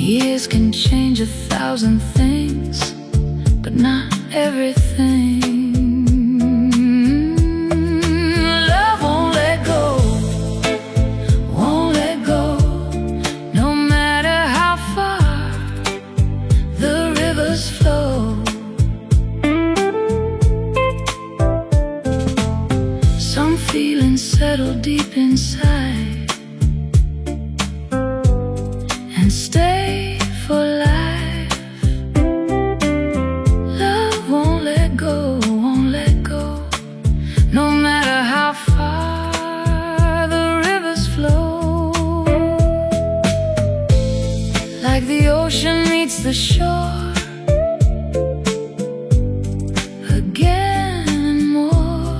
Years can change 1,000 things, but not everything. Love won't let go, won't let go. No matter how far the rivers flow. Some feelings settle deep inside and stay for life. Love won't let go, won't let go. No matter how far the rivers flow. Like the ocean meets the shore again and more.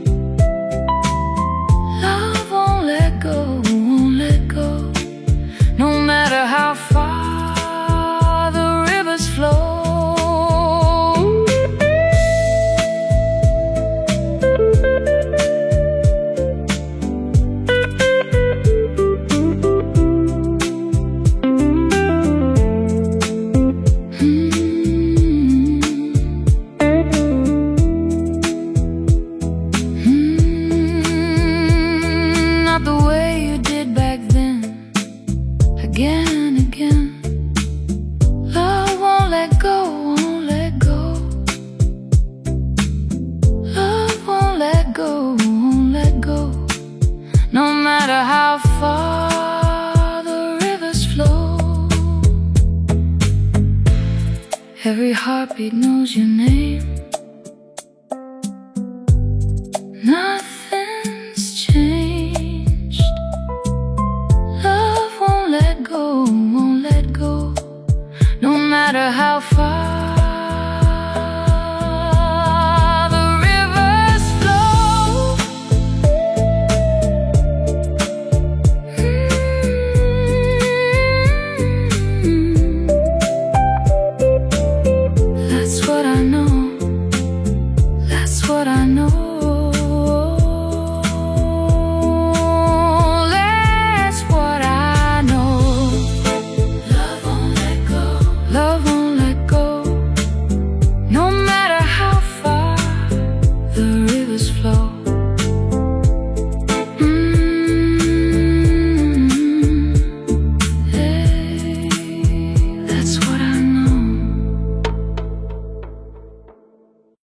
Love won't let go, won't let go. No matter how far the rivers flow. Not the way you did back then, again and again. Love won't let go, won't let go. Love won't let go, won't let go. No matter how far the rivers flow. Every heartbeat knows your name. Nothing's changed. Love won't let go, won't let go. No matter how far